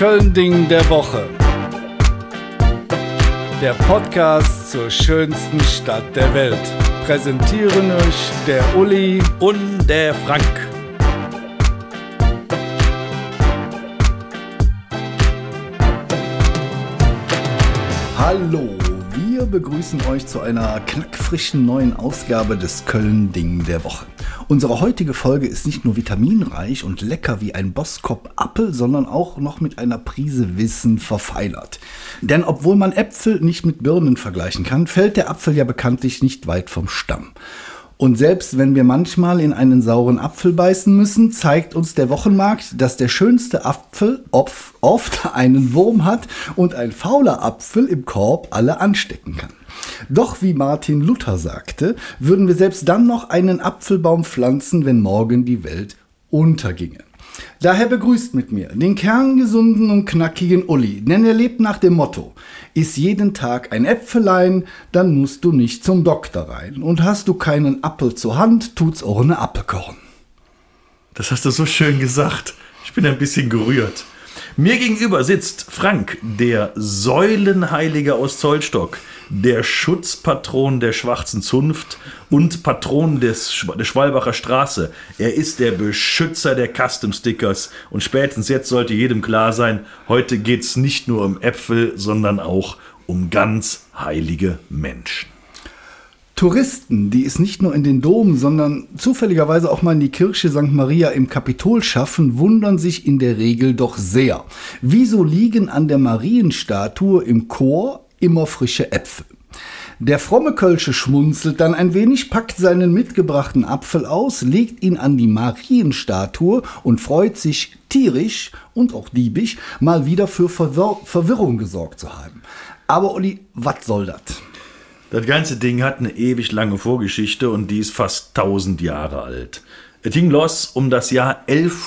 Köln-Ding der Woche. Der Podcast zur schönsten Stadt der Welt. Präsentieren euch der Uli und der Frank. Hallo, wir begrüßen euch zu einer knackfrischen neuen Ausgabe des Köln-Ding der Woche. Unsere heutige Folge ist nicht nur vitaminreich und lecker wie ein Boskop-Apfel, sondern auch noch mit einer Prise Wissen verfeinert. Denn obwohl man Äpfel nicht mit Birnen vergleichen kann, fällt der Apfel ja bekanntlich nicht weit vom Stamm. Und selbst wenn wir manchmal in einen sauren Apfel beißen müssen, zeigt uns der Wochenmarkt, dass der schönste Apfel oft einen Wurm hat und ein fauler Apfel im Korb alle anstecken kann. Doch wie Martin Luther sagte, würden wir selbst dann noch einen Apfelbaum pflanzen, wenn morgen die Welt unterginge. Daher begrüßt mit mir den kerngesunden und knackigen Uli, denn er lebt nach dem Motto: Iss jeden Tag ein Äpfelein, dann musst du nicht zum Doktor rein. Und hast du keinen Apfel zur Hand, tut's auch eine Apfelkorn. Das hast du so schön gesagt. Ich bin ein bisschen gerührt. Mir gegenüber sitzt Frank, der Säulenheilige aus Zollstock, der Schutzpatron der Schwarzen Zunft und Patron der Schwalbacher Straße. Er ist der Beschützer der Custom-Stickers und spätestens jetzt sollte jedem klar sein, heute geht's nicht nur um Äpfel, sondern auch um ganz heilige Menschen. Touristen, die es nicht nur in den Dom, sondern zufälligerweise auch mal in die Kirche St. Maria im Kapitol schaffen, wundern sich in der Regel doch sehr. Wieso liegen an der Marienstatue im Chor immer frische Äpfel? Der fromme Kölsche schmunzelt dann ein wenig, packt seinen mitgebrachten Apfel aus, legt ihn an die Marienstatue und freut sich tierisch und auch diebisch, mal wieder für Verwirrung gesorgt zu haben. Aber Uli, was soll das? Das ganze Ding hat eine ewig lange Vorgeschichte und die ist fast 1000 Jahre alt. Es ging los um das Jahr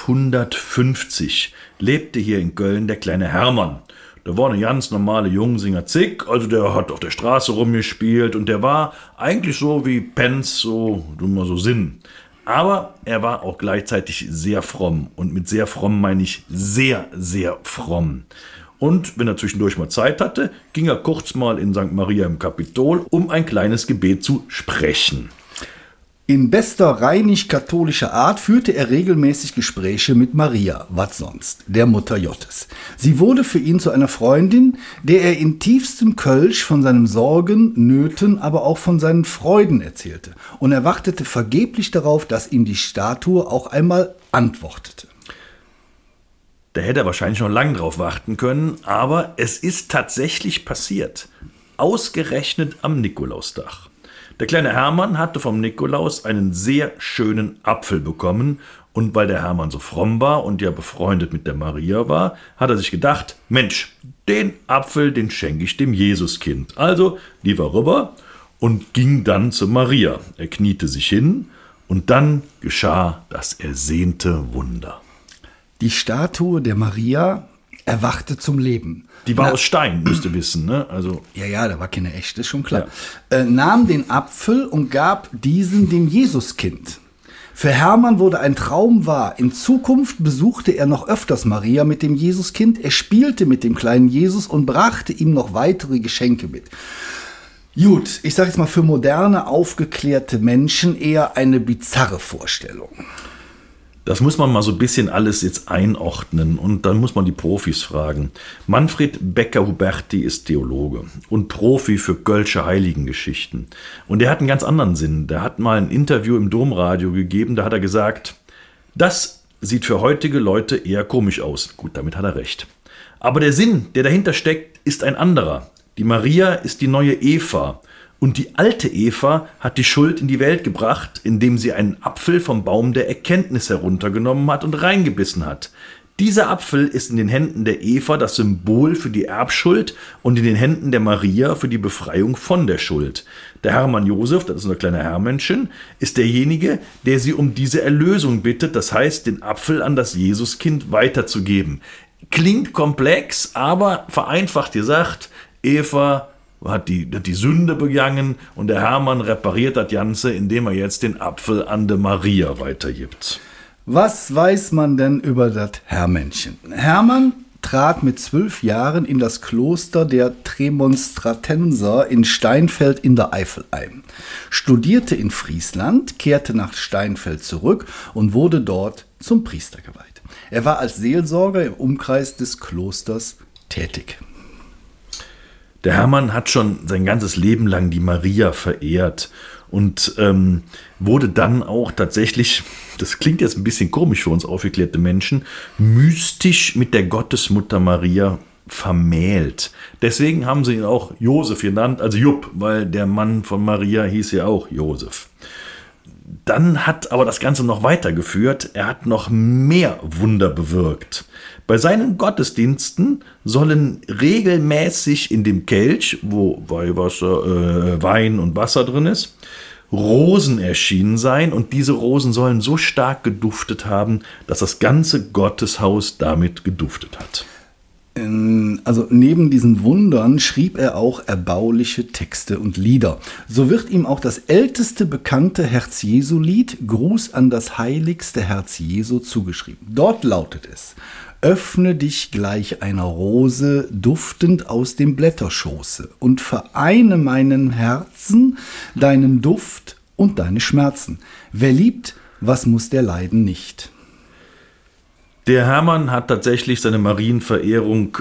1150. Lebte hier in Köln der kleine Hermann. Der war eine ganz normale Jungsinger Zick, also der hat auf der Straße rumgespielt und der war eigentlich so wie Penz, so dummer so Sinn. Aber er war auch gleichzeitig sehr fromm und mit sehr fromm meine ich sehr, sehr fromm. Und wenn er zwischendurch mal Zeit hatte, ging er kurz mal in St. Maria im Kapitol, um ein kleines Gebet zu sprechen. In bester rheinisch-katholischer Art führte er regelmäßig Gespräche mit Maria, was sonst, der Mutter Jottes. Sie wurde für ihn zu einer Freundin, der er in tiefstem Kölsch von seinen Sorgen, Nöten, aber auch von seinen Freuden erzählte. Und er wartete vergeblich darauf, dass ihm die Statue auch einmal antwortete. Da hätte er wahrscheinlich noch lange drauf warten können, aber es ist tatsächlich passiert. Ausgerechnet am Nikolaustag. Der kleine Hermann hatte vom Nikolaus einen sehr schönen Apfel bekommen und weil der Hermann so fromm war und ja befreundet mit der Maria war, hat er sich gedacht, Mensch, den Apfel, den schenke ich dem Jesuskind. Also lief er rüber und ging dann zu Maria. Er kniete sich hin und dann geschah das ersehnte Wunder. Die Statue der Maria erwachte zum Leben. Die war aus Stein, müsst ihr wissen, ne? Also Ja, da war keine echte, ist schon klar. Ja. Nahm den Apfel und gab diesen dem Jesuskind. Für Hermann wurde ein Traum wahr. In Zukunft besuchte er noch öfters Maria mit dem Jesuskind. Er spielte mit dem kleinen Jesus und brachte ihm noch weitere Geschenke mit. Gut, ich sage jetzt mal für moderne, aufgeklärte Menschen eher eine bizarre Vorstellung. Das muss man mal so ein bisschen alles jetzt einordnen und dann muss man die Profis fragen. Manfred Becker-Huberti ist Theologe und Profi für Kölsche Heiligengeschichten. Und er hat einen ganz anderen Sinn. Der hat mal ein Interview im Domradio gegeben, da hat er gesagt, das sieht für heutige Leute eher komisch aus. Gut, damit hat er recht. Aber der Sinn, der dahinter steckt, ist ein anderer. Die Maria ist die neue Eva. Und die alte Eva hat die Schuld in die Welt gebracht, indem sie einen Apfel vom Baum der Erkenntnis heruntergenommen hat und reingebissen hat. Dieser Apfel ist in den Händen der Eva das Symbol für die Erbschuld und in den Händen der Maria für die Befreiung von der Schuld. Der Hermann Josef, das ist unser kleiner Hermännchen, ist derjenige, der sie um diese Erlösung bittet, das heißt, den Apfel an das Jesuskind weiterzugeben. Klingt komplex, aber vereinfacht gesagt, Eva hat die Sünde begangen und der Hermann repariert das Ganze, indem er jetzt den Apfel an der Maria weitergibt. Was weiß man denn über das Hermännchen? Hermann trat mit 12 Jahren in das Kloster der Prämonstratenser in Steinfeld in der Eifel ein, studierte in Friesland, kehrte nach Steinfeld zurück und wurde dort zum Priester geweiht. Er war als Seelsorger im Umkreis des Klosters tätig. Der Hermann hat schon sein ganzes Leben lang die Maria verehrt und wurde dann auch tatsächlich, das klingt jetzt ein bisschen komisch für uns aufgeklärte Menschen, mystisch mit der Gottesmutter Maria vermählt. Deswegen haben sie ihn auch Josef genannt, also Jupp, weil der Mann von Maria hieß ja auch Josef. Dann hat aber das Ganze noch weitergeführt. Er hat noch mehr Wunder bewirkt. Bei seinen Gottesdiensten sollen regelmäßig in dem Kelch, wo Weihwasser, Wein und Wasser drin ist, Rosen erschienen sein. Und diese Rosen sollen so stark geduftet haben, dass das ganze Gotteshaus damit geduftet hat. Also neben diesen Wundern schrieb er auch erbauliche Texte und Lieder. So wird ihm auch das älteste bekannte Herz-Jesu-Lied Gruß an das heiligste Herz Jesu zugeschrieben. Dort lautet es: Öffne dich gleich einer Rose, duftend aus dem Blätterschoße, und vereine meinem Herzen deinen Duft und deine Schmerzen. Wer liebt, was muss der leiden nicht? Der Hermann hat tatsächlich seine Marienverehrung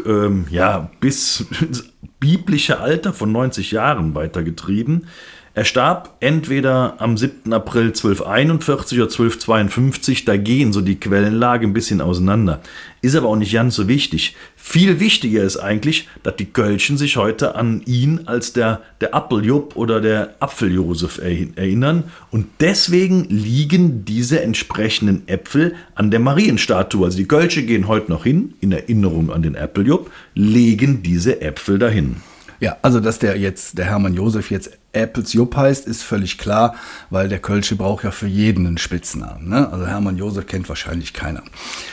bis ins biblische Alter von 90 Jahren weitergetrieben. Er starb entweder am 7. April 1241 oder 1252, da gehen so die Quellenlage ein bisschen auseinander. Ist aber auch nicht ganz so wichtig. Viel wichtiger ist eigentlich, dass die Kölschen sich heute an ihn als der Appeljupp oder der Apfeljosef erinnern. Und deswegen liegen diese entsprechenden Äpfel an der Marienstatue. Also die Kölsche gehen heute noch hin, in Erinnerung an den Appeljupp, legen diese Äpfel dahin. Ja, also dass der Hermann Josef jetzt Äppelsjupp heißt, ist völlig klar, weil der Kölsche braucht ja für jeden einen Spitznamen. Ne? Also Hermann Josef kennt wahrscheinlich keiner.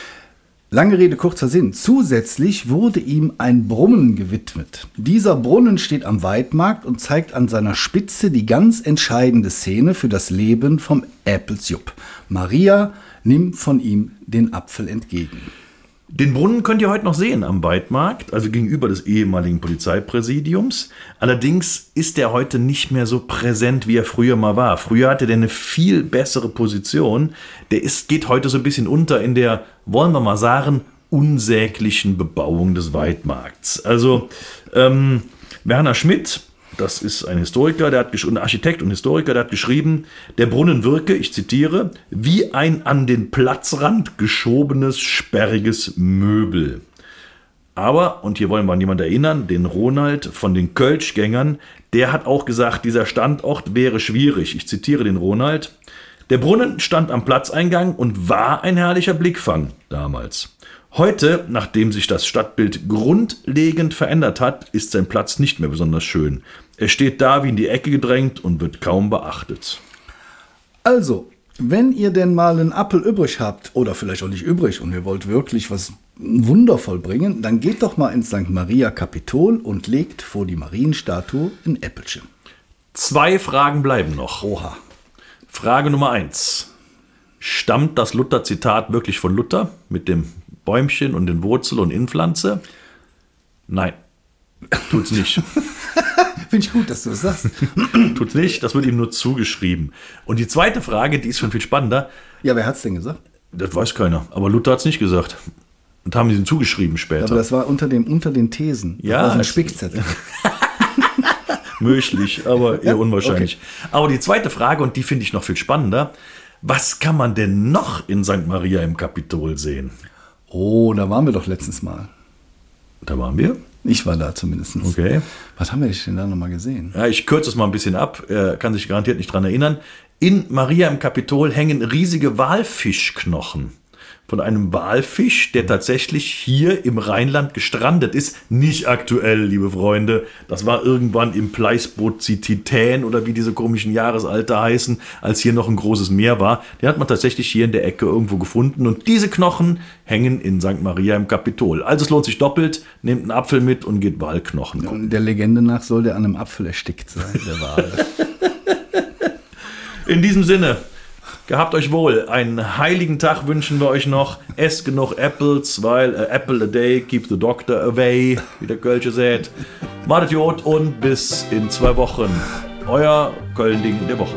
Lange Rede, kurzer Sinn. Zusätzlich wurde ihm ein Brunnen gewidmet. Dieser Brunnen steht am Weidmarkt und zeigt an seiner Spitze die ganz entscheidende Szene für das Leben vom Äppelsjupp. Maria nimmt von ihm den Apfel entgegen. Den Brunnen könnt ihr heute noch sehen am Weidmarkt, also gegenüber des ehemaligen Polizeipräsidiums. Allerdings ist er heute nicht mehr so präsent, wie er früher mal war. Früher hatte der eine viel bessere Position. Geht heute so ein bisschen unter in der, wollen wir mal sagen, unsäglichen Bebauung des Weidmarkts. Also Werner Schmidt, das ist ein Historiker, ein Architekt und Historiker, der hat geschrieben, der Brunnen wirke, ich zitiere, wie ein an den Platzrand geschobenes, sperriges Möbel. Aber, und hier wollen wir an jemanden erinnern, den Ronald von den Kölschgängern, der hat auch gesagt, dieser Standort wäre schwierig. Ich zitiere den Ronald. Der Brunnen stand am Platzeingang und war ein herrlicher Blickfang damals. Heute, nachdem sich das Stadtbild grundlegend verändert hat, ist sein Platz nicht mehr besonders schön. Er steht da wie in die Ecke gedrängt und wird kaum beachtet. Also, wenn ihr denn mal einen Apfel übrig habt, oder vielleicht auch nicht übrig, und ihr wollt wirklich was wundervoll bringen, dann geht doch mal ins St. Maria Kapitol und legt vor die Marienstatue ein Äppelchen. 2 Fragen bleiben noch. Oha. Frage Nummer 1. Stammt das Luther-Zitat wirklich von Luther mit dem Bäumchen und den Wurzel und Inpflanze? Nein, tut's nicht. Finde ich gut, dass du das sagst. Tut's nicht, das wird ihm nur zugeschrieben. Und die zweite Frage, die ist schon viel spannender. Ja, wer hat's denn gesagt? Das weiß keiner, aber Luther hat's nicht gesagt. Und haben sie ihm zugeschrieben später. Aber das war unter den Thesen. Das ja, war so ein Spickzettel. Möglich, aber eher unwahrscheinlich. Okay. Aber die zweite Frage, und die finde ich noch viel spannender, was kann man denn noch in St. Maria im Kapitol sehen? Oh, da waren wir doch letztens mal. Da waren wir? Ich war da zumindest. Okay. Was haben wir denn da nochmal gesehen? Ja, ich kürze es mal ein bisschen ab. Er kann sich garantiert nicht dran erinnern. In Maria im Kapitol hängen riesige Walfischknochen. Von einem Walfisch, der tatsächlich hier im Rheinland gestrandet ist. Nicht aktuell, liebe Freunde. Das war irgendwann im Pleistozitän oder wie diese komischen Jahresalter heißen, als hier noch ein großes Meer war. Den hat man tatsächlich hier in der Ecke irgendwo gefunden. Und diese Knochen hängen in St. Maria im Kapitol. Also es lohnt sich doppelt. Nehmt einen Apfel mit und geht Walknochen gucken. Der Legende nach soll der an einem Apfel erstickt sein, der Wal. In diesem Sinne. Gehabt euch wohl. Einen heiligen Tag wünschen wir euch noch. Esst genug Apples, weil apple a day keep the doctor away, wie der Kölsche sagt. Macht Jod und bis in 2 Wochen. Euer Köln-Ding der Woche.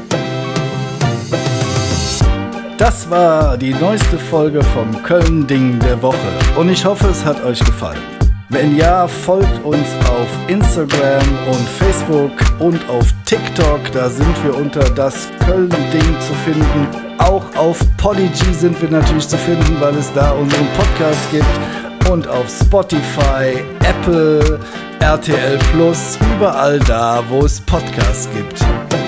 Das war die neueste Folge vom Köln-Ding der Woche und ich hoffe, es hat euch gefallen. Wenn ja, folgt uns auf Instagram und Facebook und auf TikTok, da sind wir unter das Köln-Ding zu finden. Auch auf Podigy sind wir natürlich zu finden, weil es da unseren Podcast gibt. Und auf Spotify, Apple, RTL Plus, überall da, wo es Podcasts gibt.